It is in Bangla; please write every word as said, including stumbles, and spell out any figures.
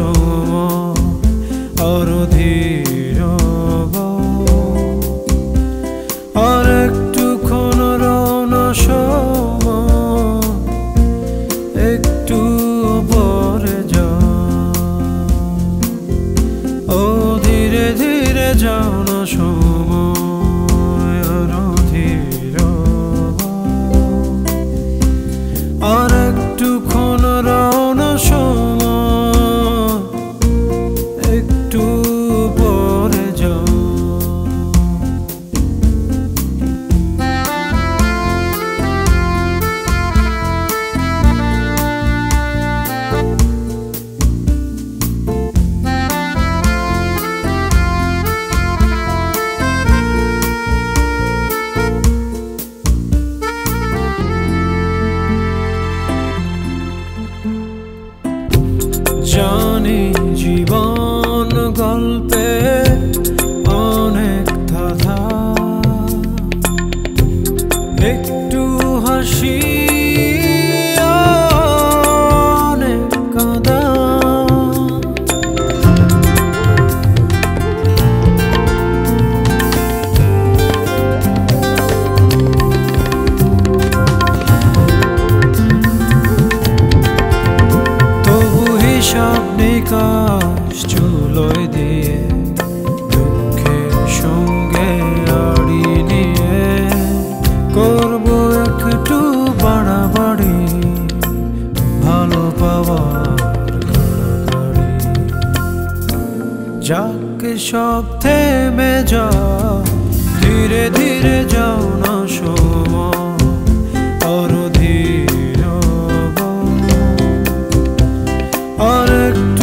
সময় আরো ধীর আর একটুক্ষণ রওনা সময় একটু পরে যা ও ধীরে ধীরে যাও না সময় আরো ধীর আর একটুক্ষণ রওনা সময় একটু পরে যাও জানি জীবন গল্পে অনেক ধাঁধা একটু হাসি অনেক কাঁদা হিসাব নিকাশ চুলোয় দিয়ে দুঃখের সঙ্গে আড়ি নিয়ে করবো একটু বাড়াবাড়ি ভালো পাওয়ার গাড়ি যাকে সব থেমে যাও ধীরে ধীরে যাও না সময় আরো ধীর আর একটু